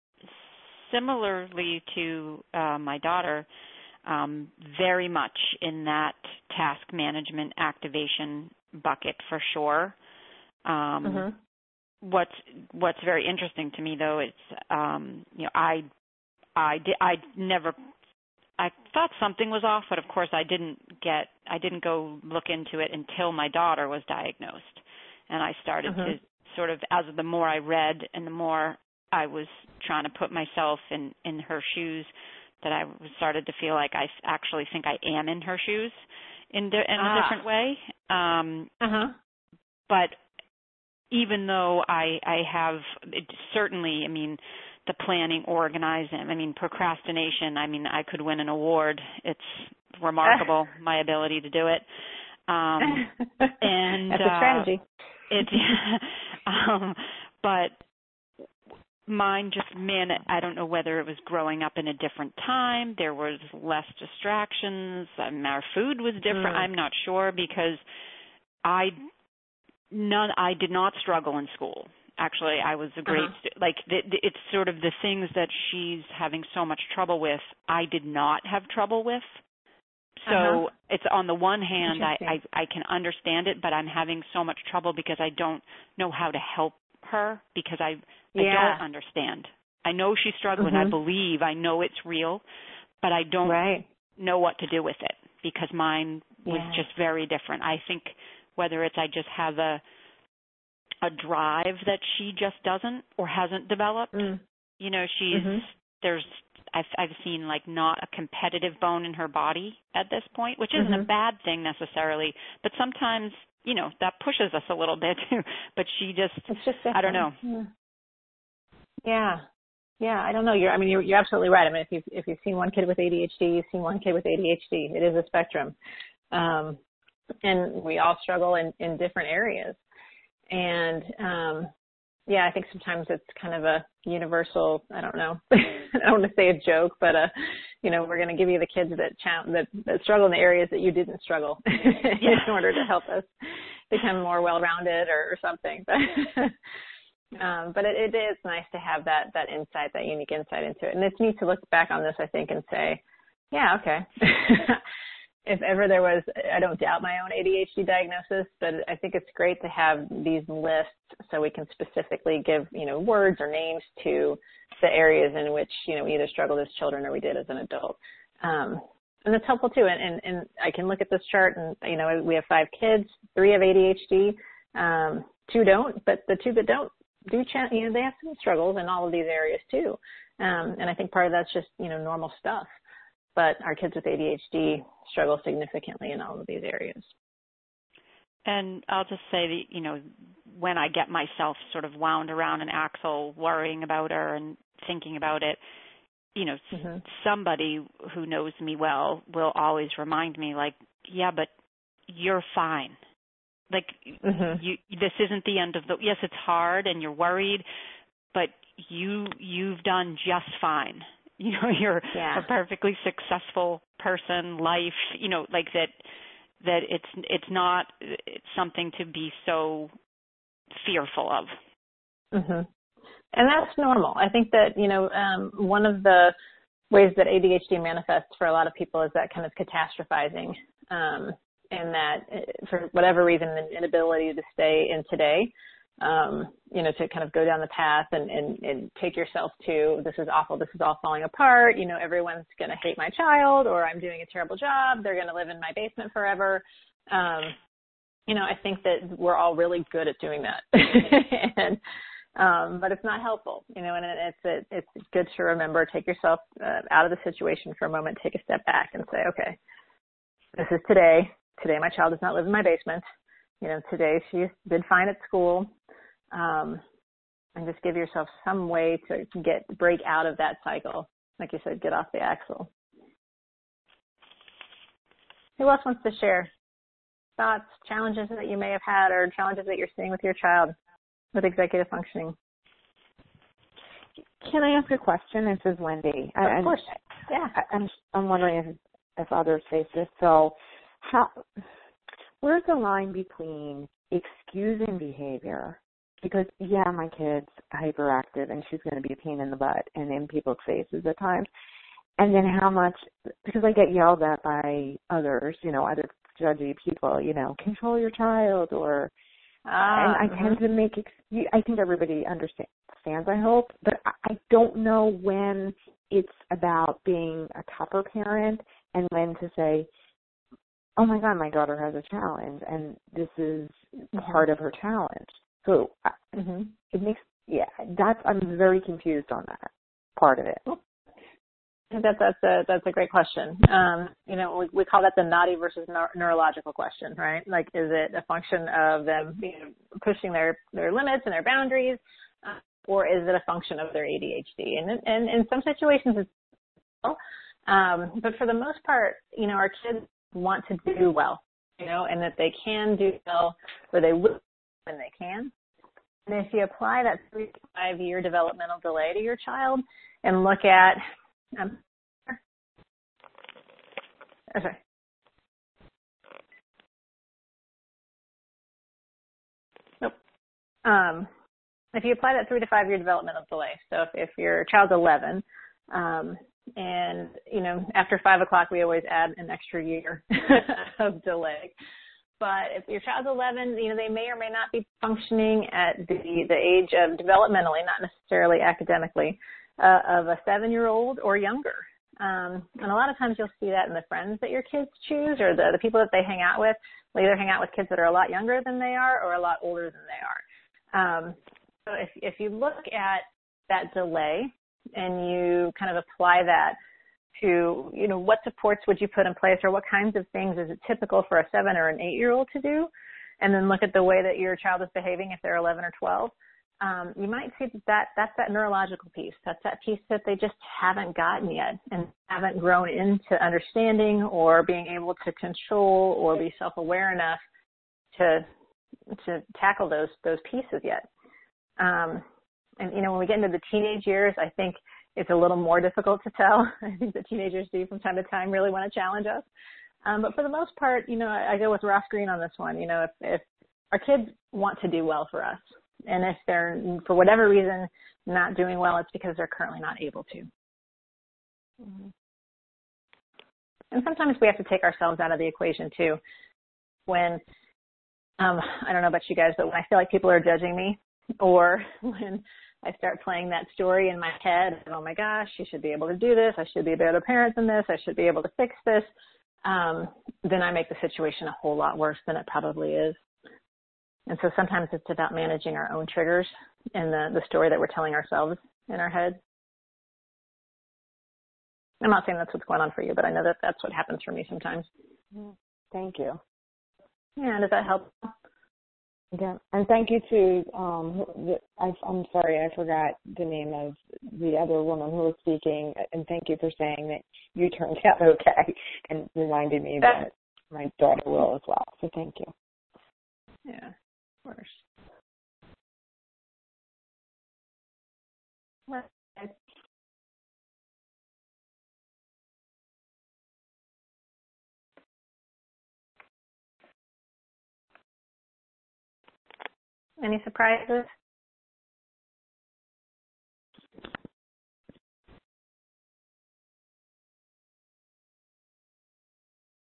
similarly to uh, my daughter, um, very much in that task management activation bucket for sure. Um, mm-hmm. What's what's very interesting to me though, it's um, you know I I did I never I thought something was off, but of course I didn't get I didn't go look into it until my daughter was diagnosed, and I started mm-hmm. to sort of, as the more I read and the more I was trying to put myself in in her shoes, that I started to feel like I actually think I am in her shoes in di- in ah. a different way. Um, uh-huh. But even though I, I have it, certainly, I mean, the planning, organizing, I mean, procrastination, I mean, I could win an award. It's remarkable, my ability to do it. Um, and That's a strategy. Uh, it's, um, but mine just, man, I don't know whether it was growing up in a different time. There was less distractions. I mean, our food was different. Mm. I'm not sure because I None. I did not struggle in school. Actually, I was a great, uh-huh. like, the, the, it's sort of the things that she's having so much trouble with, I did not have trouble with. So uh-huh. it's on the one hand, I, I, I can understand it, but I'm having so much trouble because I don't know how to help her because I, yeah. I don't understand. I know she's struggling. Mm-hmm. I believe. I know it's real, but I don't right. know what to do with it because mine was yeah. just very different. I think whether it's I just have a a drive that she just doesn't or hasn't developed. Mm. You know, she's mm-hmm. there's I've I've seen like not a competitive bone in her body at this point, which isn't mm-hmm. a bad thing necessarily, but sometimes, you know, that pushes us a little bit too. But she just, it's just I don't know. Yeah. yeah. Yeah, I don't know. You're I mean you're you're absolutely right. I mean if you if you've seen one kid with A D H D, you've seen one kid with A D H D. It is a spectrum. Um And we all struggle in, in different areas. And, um, yeah, I think sometimes it's kind of a universal, I don't know, I don't want to say a joke, but, uh, you know, we're going to give you the kids that, cha- that that struggle in the areas that you didn't struggle yeah. in order to help us become more well-rounded or, or something. But, um, but it, it is nice to have that, that insight, that unique insight into it. And it's neat to look back on this, I think, and say, yeah, okay. If ever there was, I don't doubt my own A D H D diagnosis, but I think it's great to have these lists so we can specifically give, you know, words or names to the areas in which, you know, we either struggled as children or we did as an adult. Um, and that's helpful too. And, and, and I can look at this chart and, you know, we have five kids, three have A D H D, um, two don't, but the two that don't do, ch- you know, they have some struggles in all of these areas too. Um, and I think part of that's just, you know, normal stuff. But our kids with A D H D struggle significantly in all of these areas. And I'll just say that, you know, when I get myself sort of wound around an axle, worrying about her and thinking about it, you know, mm-hmm. somebody who knows me well will always remind me, like, yeah, but you're fine. Like, mm-hmm. you, this isn't the end of the, yes, it's hard and you're worried, but you, you've done just fine. You know, you're yeah. a perfectly successful person, life, you know, like that, that it's, it's not it's something to be so fearful of. Mm-hmm. And that's normal. I think that, you know, um, one of the ways that A D H D manifests for a lot of people is that kind of catastrophizing, um, and that for whatever reason, the inability to stay in today. um, you know, to kind of go down the path and, and, and take yourself to, this is awful, this is all falling apart, you know, everyone's going to hate my child, or I'm doing a terrible job, they're going to live in my basement forever. Um, you know, I think that we're all really good at doing that. and, um, but it's not helpful, you know, and it's, it, it's good to remember, take yourself uh, out of the situation for a moment, take a step back and say, okay, this is today. Today my child does not live in my basement. You know, today she did fine at school. Um, and just give yourself some way to get, break out of that cycle. Like you said, get off the axle. Who else wants to share thoughts, challenges that you may have had, or challenges that you're seeing with your child with executive functioning? Can I ask a question? This is Wendy. Of I, course. Yeah. I, I'm, I'm wondering if, if others face this. So how, where's the line between excusing behavior? Because, yeah, my kid's hyperactive and she's going to be a pain in the butt and in people's faces at times. And then how much, because I get yelled at by others, you know, other judgy people, you know, control your child, or, ah, and I mm-hmm. tend to make, ex- I think everybody understands, I hope, but I don't know when it's about being a tougher parent and when to say, oh my God, my daughter has a challenge and this is mm-hmm. part of her challenge. So mm-hmm. it makes, yeah, that's, I'm very confused on that part of it. I think that that's a, that's a great question. Um, you know, we, we call that the naughty versus neuro- neurological question, right? Like, is it a function of them you know, pushing their, their limits and their boundaries, uh, or is it a function of their A D H D? And, and in some situations, it's well, um, but for the most part, you know, our kids want to do well, you know, and that they can do well, or they will when they can. And if you apply that three to five year developmental delay to your child and look at, um, okay. Nope. Um, if you apply that three to five year developmental delay, so if, if your child's eleven, um, and, you know, after five o'clock, we always add an extra year of delay. But if your child's eleven, you know, they may or may not be functioning at the, the age of developmentally, not necessarily academically, uh, of a seven-year-old or younger. Um, and a lot of times you'll see that in the friends that your kids choose, or the, the people that they hang out with. They either hang out with kids that are a lot younger than they are or a lot older than they are. Um, so if, if you look at that delay and you kind of apply that to, you know, what supports would you put in place, or what kinds of things is it typical for a seven or an eight-year-old to do, and then look at the way that your child is behaving if they're eleven or twelve, um, you might see that, that that's that neurological piece. That's that piece that they just haven't gotten yet and haven't grown into understanding or being able to control or be self-aware enough to to tackle those those pieces yet. Um, and, you know, when we get into the teenage years, I think it's a little more difficult to tell. I think the teenagers do from time to time really want to challenge us. Um, but for the most part, you know, I, I go with Ross Green on this one. You know, if, if our kids want to do well for us, and if they're, for whatever reason, not doing well, it's because they're currently not able to. Mm-hmm. And sometimes we have to take ourselves out of the equation, too. When, um, I don't know about you guys, but when I feel like people are judging me, or when I start playing that story in my head, oh my gosh, you should be able to do this, I should be a better parent than this, I should be able to fix this, um, then I make the situation a whole lot worse than it probably is. And so sometimes it's about managing our own triggers and the, the story that we're telling ourselves in our head. I'm not saying that's what's going on for you, but I know that that's what happens for me sometimes. Thank you. Yeah, does that help? Yeah, and thank you to, um, the, I, I'm sorry, I forgot the name of the other woman who was speaking, and thank you for saying that you turned out okay and reminded me that my daughter will as well, so thank you. Yeah, of course. Well, any surprises?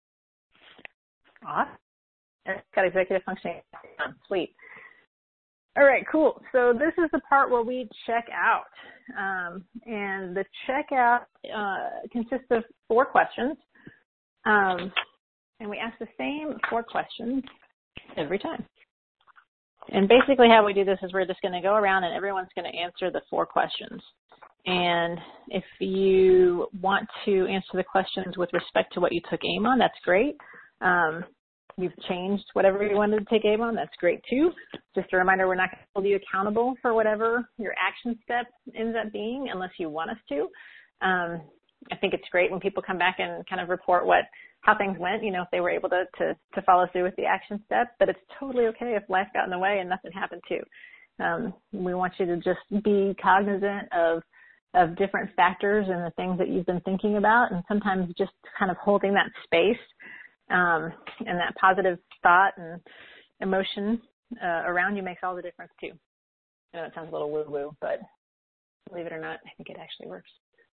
Awesome. Got executive functioning. Sweet. All right, cool. So this is the part where we check out. Um, and the checkout uh, consists of four questions. Um, and we ask the same four questions every time. And basically how we do this is we're just going to go around and everyone's going to answer the four questions. And if you want to answer the questions with respect to what you took AIM on, that's great. Um, you've changed whatever you wanted to take AIM on, that's great too. Just a reminder, we're not going to hold you accountable for whatever your action step ends up being unless you want us to. Um, I think it's great when people come back and kind of report what how things went, you know, if they were able to, to, to follow through with the action step, but it's totally okay if life got in the way and nothing happened too. Um, we want you to just be cognizant of of different factors and the things that you've been thinking about, and sometimes just kind of holding that space um, and that positive thought and emotion uh, around you makes all the difference too. I know it sounds a little woo-woo, but believe it or not, I think it actually works.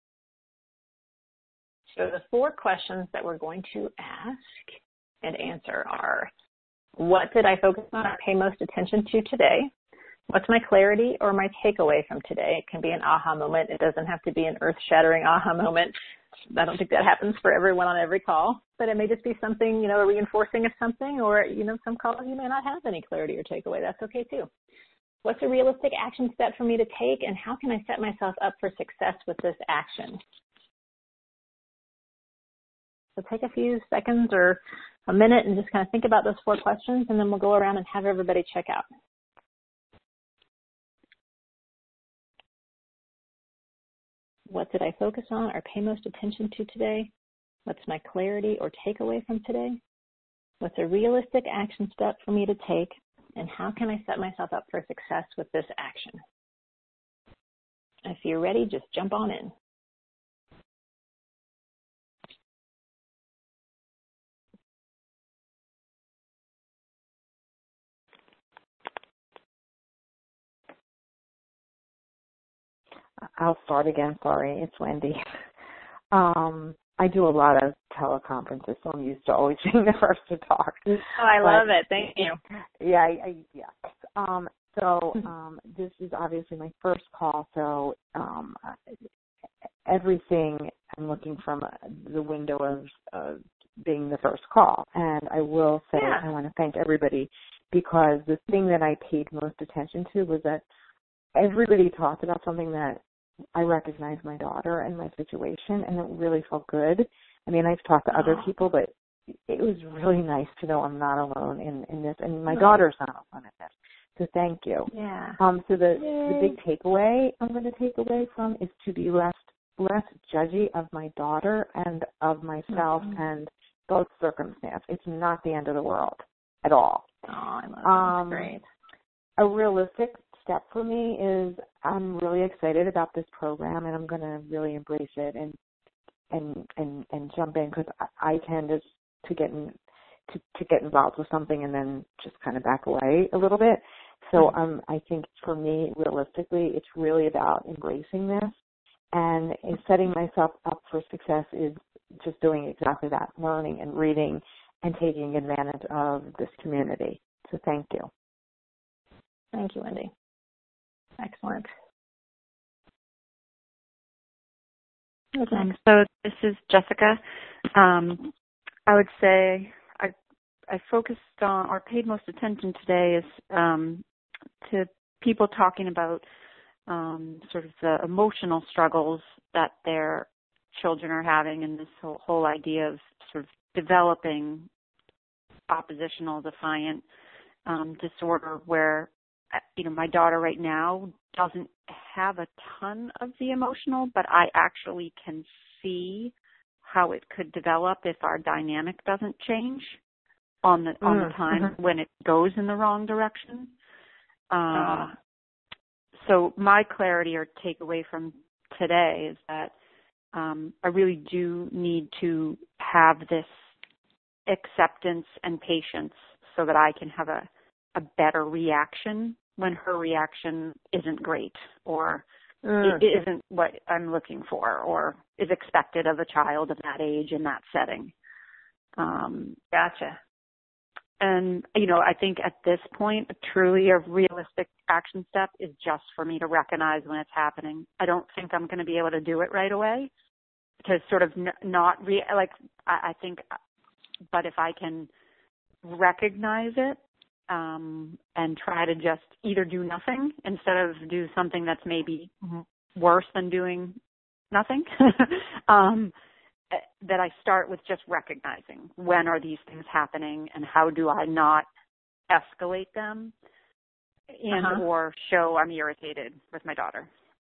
So the four questions that we're going to ask and answer are, what did I focus on or pay most attention to today? What's my clarity or my takeaway from today? It can be an aha moment. It doesn't have to be an earth-shattering aha moment. I don't think that happens for everyone on every call, but it may just be something, you know, a reinforcing of something, or, you know, some calls you may not have any clarity or takeaway. That's okay too. What's a realistic action step for me to take, and how can I set myself up for success with this action? So take a few seconds or a minute and just kind of think about those four questions, and then we'll go around and have everybody check out. What did I focus on or pay most attention to today? What's my clarity or takeaway from today? What's a realistic action step for me to take? And how can I set myself up for success with this action? If you're ready, just jump on in. I'll start again. Sorry, it's Wendy. Um, I do a lot of teleconferences, so I'm used to always being the first to talk. Oh, I but, love it. Thank you. Yeah, I, I, yeah. Um, so um, this is obviously my first call, so um, everything I'm looking from the window of uh, being the first call. And I will say yeah. I want to thank everybody, because the thing that I paid most attention to was that everybody talked about something that I recognized my daughter and my situation, and it really felt good. I mean, I've talked to other oh. people, but it was really nice to know I'm not alone in, in this, and my oh. daughter's not alone in this. So thank you. Yeah. Um. So the the big takeaway I'm going to take away from is to be less less judgy of my daughter and of myself mm-hmm. and both circumstance. It's not the end of the world at all. Oh, I love that. Um, That's great. A realistic step for me is I'm really excited about this program, and I'm going to really embrace it and and and, and jump in, because I, I tend to to get in, to to get involved with something and then just kind of back away a little bit. So um, I think for me, realistically, it's really about embracing this, and setting myself up for success is just doing exactly that: learning and reading and taking advantage of this community. So thank you. Thank you, Wendy. Excellent. Um, so this is Jessica. Um, I would say I I focused on or paid most attention today is um, to people talking about um, sort of the emotional struggles that their children are having, and this whole, whole idea of sort of developing oppositional defiant um, disorder, where you know, my daughter right now doesn't have a ton of the emotional, but I actually can see how it could develop if our dynamic doesn't change on the on the time mm-hmm. when it goes in the wrong direction. Um, uh. So my clarity or takeaway from today is that um, I really do need to have this acceptance and patience so that I can have a a better reaction when her reaction isn't great, or mm. it isn't what I'm looking for, or is expected of a child of that age in that setting. Um, gotcha. And, you know, I think at this point, truly a realistic action step is just for me to recognize when it's happening. I don't think I'm going to be able to do it right away to sort of n- not re- like, I, I think, but if I can recognize it, um, and try to just either do nothing instead of do something that's maybe worse than doing nothing, um, that I start with just recognizing when are these things happening and how do I not escalate them and uh-huh. or show I'm irritated with my daughter.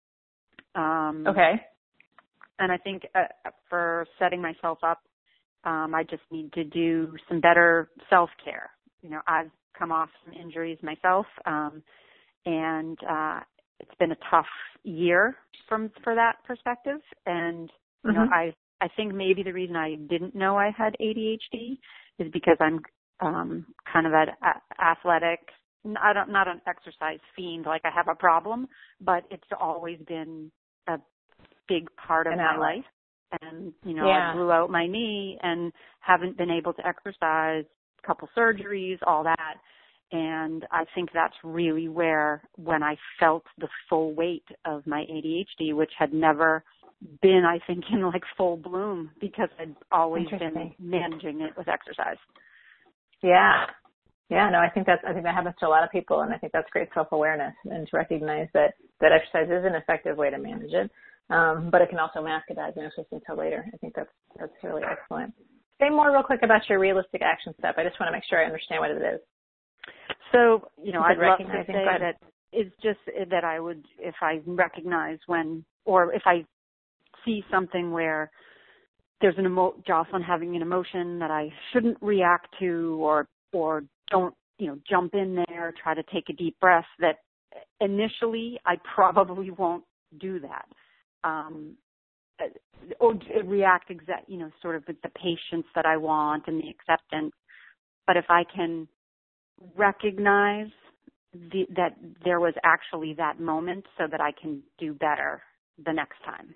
Um, okay. And I think uh, for setting myself up, um, I just need to do some better self-care. You know, I've come off some injuries myself, um, and uh, it's been a tough year from for that perspective. And you mm-hmm. know, I I think maybe the reason I didn't know I had A D H D is because I'm um, kind of an a- athletic, I don't not an exercise fiend, like I have a problem, but it's always been a big part of An my outlet. life. And, you know, yeah. I blew out my knee and haven't been able to exercise, a couple surgeries, all that. And I think that's really where, when I felt the full weight of my A D H D, which had never been, I think, in like full bloom because I'd always been managing it with exercise. Yeah. Yeah, no, I think that's, I think that happens to a lot of people, and I think that's great self-awareness and to recognize that, that exercise is an effective way to manage it. Um, but it can also mask a diagnosis until later. I think that's, that's really excellent. Say more real quick about your realistic action step. I just want to make sure I understand what it is. So, you know, I'd love to say but, that it's just that I would, if I recognize when, or if I see something where there's an emo- Jocelyn having an emotion that I shouldn't react to, or, or don't, you know, jump in there, try to take a deep breath, that initially I probably won't do that. Um, or react exact, you know, sort of with the patience that I want and the acceptance. But if I can recognize the, that there was actually that moment so that I can do better the next time.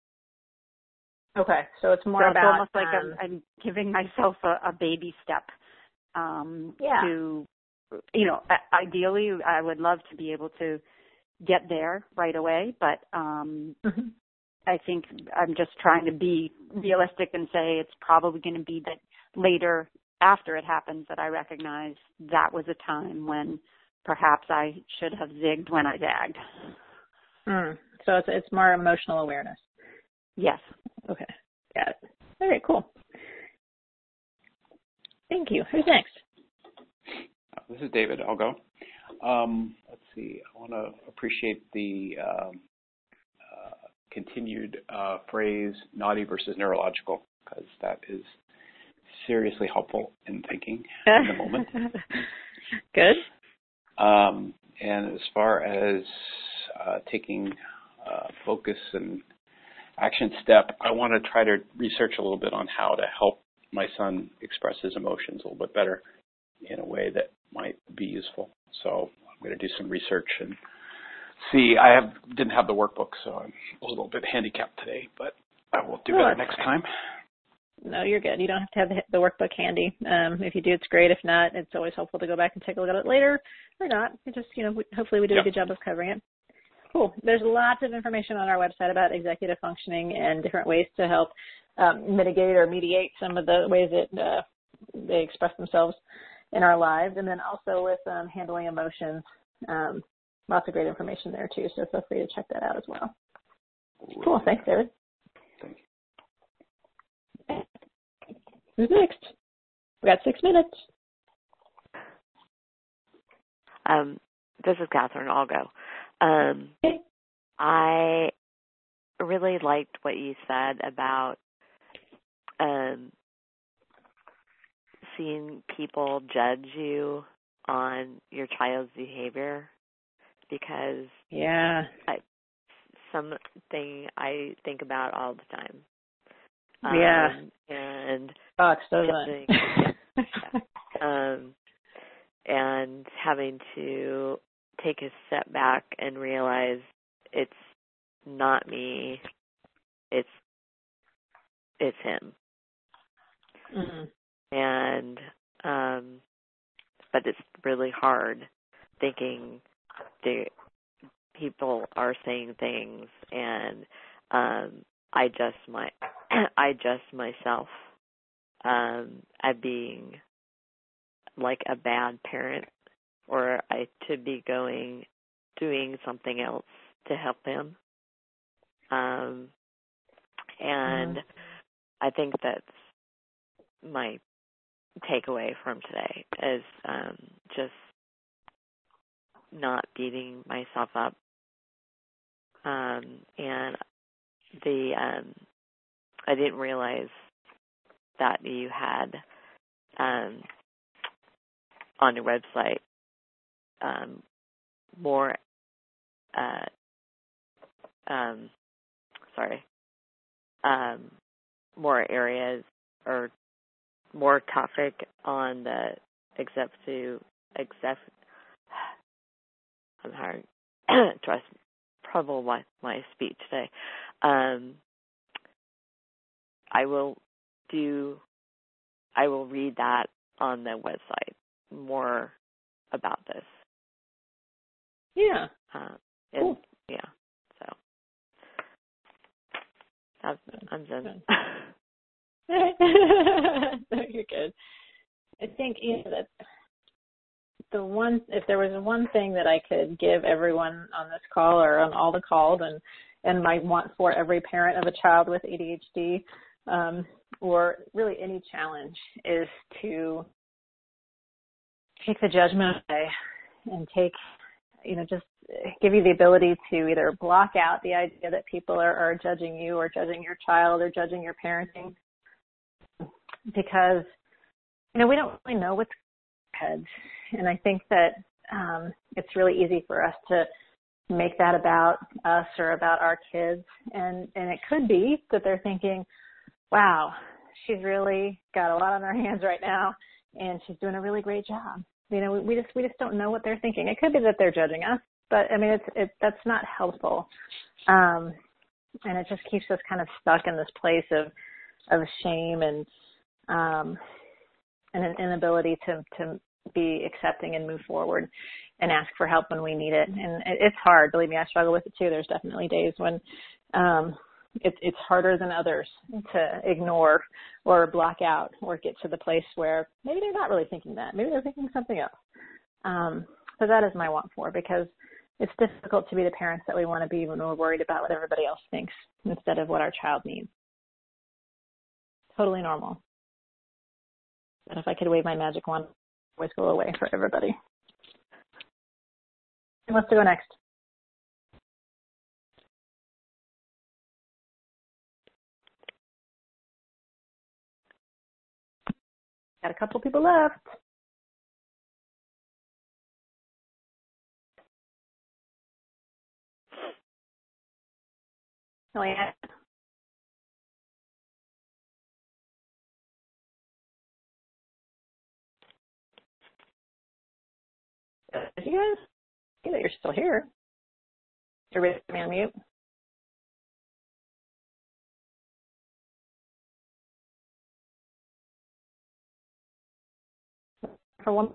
Okay, so it's more so about... It's almost like um, I'm, I'm giving myself a, a baby step um, yeah. to, you know, ideally I would love to be able to get there right away, but um, mm-hmm. I think I'm just trying to be realistic and say it's probably going to be that later, after it happens, that I recognize that was a time when perhaps I should have zigged when I zagged. Mm. So it's it's more emotional awareness. Yes. Okay. Got it. All right, cool. Thank you. Who's next? This is David. I'll go. Um, let's see. I want to appreciate the um, uh, continued uh, phrase naughty versus neurological, because that is seriously helpful in thinking in the moment. Good. Um, and as far as uh, taking uh, focus and action step, I want to try to research a little bit on how to help my son express his emotions a little bit better in a way that might be useful. So I'm going to do some research and see. I have didn't have the workbook, so I'm a little bit handicapped today, but I will do oh, better next time. No, you're good. You don't have to have the, the workbook handy. Um, if you do, it's great. If not, it's always helpful to go back and take a look at it later, or not. It just, you know, we, hopefully we did yep. a good job of covering it. Cool. There's lots of information on our website about executive functioning and different ways to help um, mitigate or mediate some of the ways that uh, they express themselves in our lives, and then also with um, handling emotions. Um, lots of great information there too, so feel free to check that out as well. Cool. Thanks, David. Thank you. Who's next? We got six minutes. Um, this is Catherine. I'll go. Um, okay. I really liked what you said about um, seeing people judge you on your child's behavior, because yeah, I, something I think about all the time. Yeah, um, and sucks, doesn't it? yeah. um, and having to take a step back and realize it's not me, it's it's him. Mm-hmm. And um, but it's really hard thinking the people are saying things, and um, I just my I just myself um, at being like a bad parent, or I to be going doing something else to help him. Um, and mm-hmm. I think that's my takeaway from today is um, just not beating myself up. Um, and the um, I didn't realize that you had um, on your website um, more uh, um, sorry um, more areas or more topic on the executive exec. I'm having trust trouble with my speech today. Um, I will do. I will read that on the website more about this. Yeah. Uh, and, cool. Yeah. So that's, I'm done. No, you're good. I think you know that the one, if there was one thing that I could give everyone on this call or on all the calls, and and my want for every parent of a child with A D H D, um, or really any challenge, is to take the judgment away and take, you know, just give you the ability to either block out the idea that people are, are judging you or judging your child or judging your parenting, because, you know, we don't really know what's in our heads. And I think that um, it's really easy for us to make that about us or about our kids. And, and it could be that they're thinking, wow, she's really got a lot on her hands right now, and she's doing a really great job. You know, we, we just we just don't know what they're thinking. It could be that they're judging us, but I mean, it's it that's not helpful, um, and it just keeps us kind of stuck in this place of of shame and um, and an inability to to be accepting and move forward and ask for help when we need it. And it, it's hard. Believe me, I struggle with it too. There's definitely days when um, it, it's harder than others to ignore or block out or get to the place where maybe they're not really thinking that. Maybe they're thinking something else. Um, so that is my want for, because it's difficult to be the parents that we want to be when we're worried about what everybody else thinks instead of what our child needs. Totally normal. But if I could wave my magic wand, it would always go away for everybody. And let's go next. Got a couple people left. Oh, yeah. Did you guys see that you're still here? Everybody put me on mute. For one.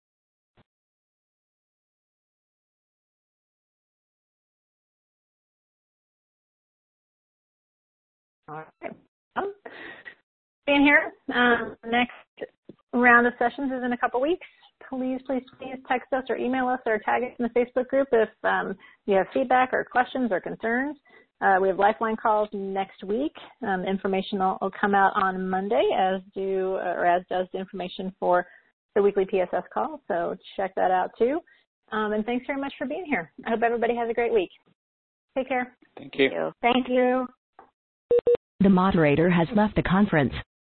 All right. Um, being here. Um, next round of sessions is in a couple weeks. Please, please, please text us or email us or tag us in the Facebook group if um, you have feedback or questions or concerns. Uh, we have Lifeline calls next week. Um, information will, will come out on Monday, as do or as does the information for the weekly P S S call. So check that out too. Um, and thanks very much for being here. I hope everybody has a great week. Take care. Thank you. Thank you. The moderator has left the conference.